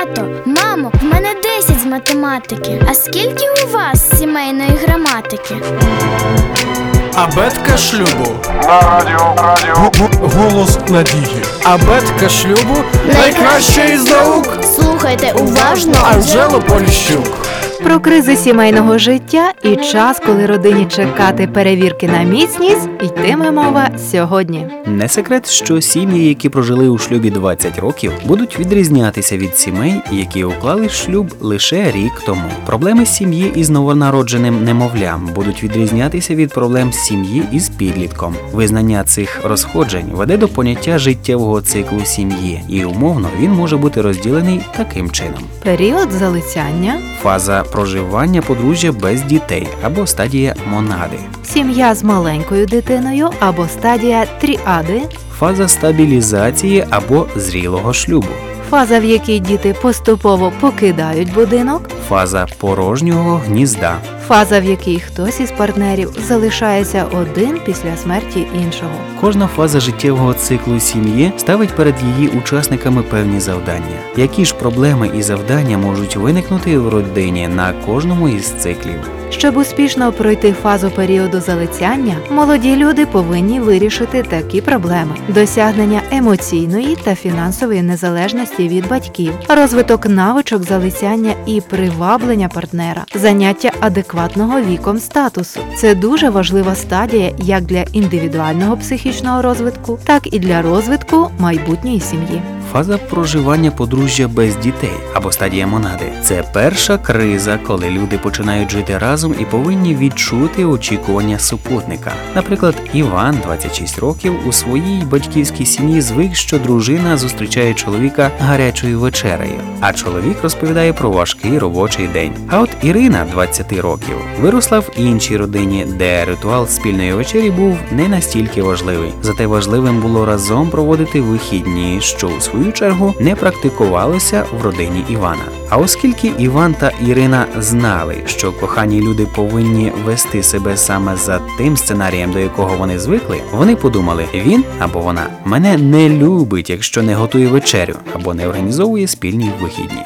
Тато, мамо, в мене 10 з математики. А скільки у вас сімейної граматики? Абетка шлюбу. На радіо. Голос надії. Абетка шлюбу найкраща із наук. Слухайте уважно. Анжелу Поліщук. Про кризи сімейного життя і час, коли родині чекати перевірки на міцність, йтиме мова сьогодні. Не секрет, що сім'ї, які прожили у шлюбі 20 років, будуть відрізнятися від сімей, які уклали шлюб лише рік тому. Проблеми сім'ї із новонародженим немовлям будуть відрізнятися від проблем сім'ї із підлітком. Визнання цих розходжень веде до поняття життєвого циклу сім'ї, і умовно він може бути розділений таким чином. Період залицяння, Фаза проживання подружжя без дітей або стадія монади. сім'я з маленькою дитиною або стадія тріади, Фаза стабілізації або зрілого шлюбу. фаза, в якій діти поступово покидають будинок, Фаза порожнього гнізда. фаза, в якій хтось із партнерів залишається один після смерті іншого. Кожна фаза життєвого циклу сім'ї ставить перед її учасниками певні завдання. Які ж проблеми і завдання можуть виникнути в родині на кожному із циклів? Щоб успішно пройти фазу періоду залицяння, молоді люди повинні вирішити такі проблеми: досягнення емоційної та фінансової незалежності від батьків, розвиток навичок залицяння і приваблення партнера, заняття адекватного віком статусу. Це дуже важлива стадія як для індивідуального психічного розвитку, так і для розвитку майбутньої сім'ї. Фаза проживання подружжя без дітей або стадія монади – це перша криза, коли люди починають жити разом і повинні відчути очікування супутника. Наприклад, Іван, 26 років, у своїй батьківській сім'ї звик, що дружина зустрічає чоловіка гарячою вечерею, а чоловік розповідає про важкий робочий день. А от Ірина, 20 років, виросла в іншій родині, де ритуал спільної вечері був не настільки важливий. Зате важливим було разом проводити вихідні, що у свою чергу не практикувалося в родині Івана. А оскільки Іван та Ірина знали, що кохані люди повинні вести себе саме за тим сценарієм, до якого вони звикли, вони подумали: він або вона мене не любить, якщо не готує вечерю або не організовує спільні вихідні.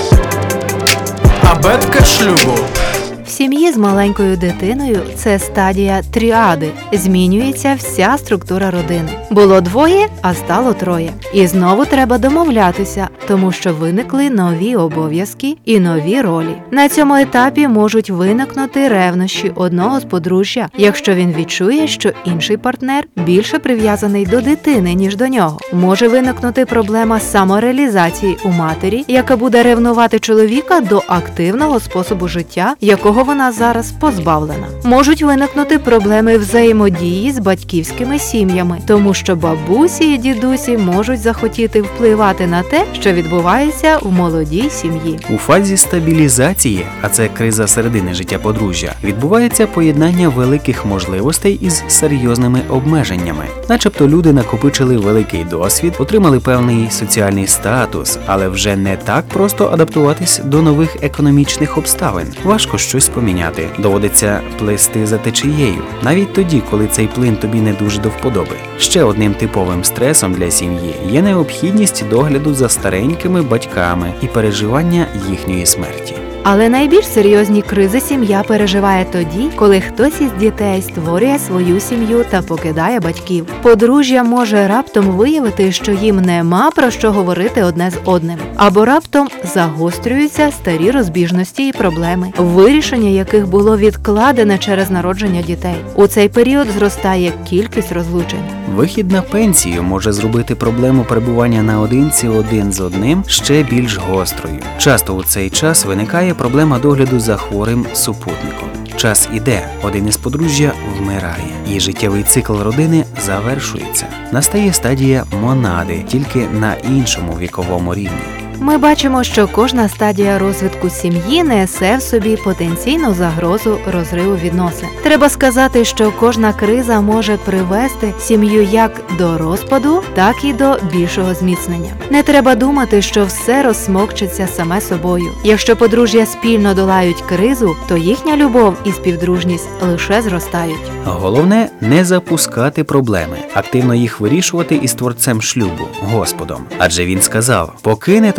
Абетка шлюбу. В сім'ї з маленькою дитиною це стадія тріади. Змінюється вся структура родини. Було двоє, а стало троє. І знову треба домовлятися, тому що виникли нові обов'язки і нові ролі. На цьому етапі можуть виникнути ревнощі одного з подружжя, якщо він відчує, що інший партнер більше прив'язаний до дитини, ніж до нього. Може виникнути проблема самореалізації у матері, яка буде ревнувати чоловіка до активного способу життя, якого вона зараз позбавлена. Можуть виникнути проблеми взаємодії з батьківськими сім'ями, тому що бабусі і дідусі можуть захотіти впливати на те, що відбувається в молодій сім'ї. У фазі стабілізації, а це криза середини життя подружжя, відбувається поєднання великих можливостей із серйозними обмеженнями. Начебто люди накопичили великий досвід, отримали певний соціальний статус, але вже не так просто адаптуватись до нових економічних обставин. Важко щось поміняти. Доводиться плисти за течією, навіть тоді, коли цей плин тобі не дуже до вподоби. Ще одним типовим стресом для сім'ї є необхідність догляду за старенькими батьками і переживання їхньої смерті. Але найбільш серйозні кризи сім'я переживає тоді, коли хтось із дітей створює свою сім'ю та покидає батьків. Подружжя може раптом виявити, що їм нема про що говорити одне з одним. Або раптом загострюються старі розбіжності і проблеми, вирішення яких було відкладене через народження дітей. У цей період зростає кількість розлучень. Вихід на пенсію може зробити проблему перебування наодинці один з одним ще більш гострою. Часто у цей час виникає проблема догляду за хворим супутником. Час іде, один із подружжя вмирає, і життєвий цикл родини завершується. Настає стадія монади, тільки на іншому віковому рівні. Ми бачимо, що кожна стадія розвитку сім'ї несе в собі потенційну загрозу розриву відносин. Треба сказати, що кожна криза може привести сім'ю як до розпаду, так і до більшого зміцнення. Не треба думати, що все розсмокчеться саме собою. Якщо подружжя спільно долають кризу, то їхня любов і співдружність лише зростають. Головне – не запускати проблеми, активно їх вирішувати із творцем шлюбу, Господом. Адже він сказав: «Покине тому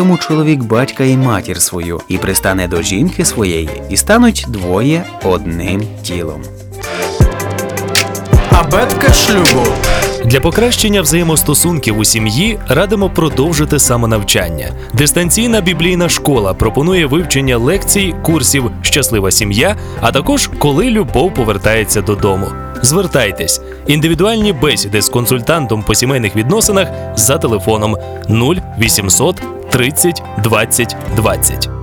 тому чоловік батька і матір свою, і пристане до жінки своєї, і стануть двоє одним тілом. Абетка шлюбу. Для покращення взаємостосунків у сім'ї радимо продовжити самонавчання. Дистанційна біблійна школа пропонує вивчення лекцій, курсів «Щаслива сім'я», а також «Коли любов повертається додому». Звертайтесь. Індивідуальні бесіди з консультантом по сімейних відносинах за телефоном 0800 30 20 20.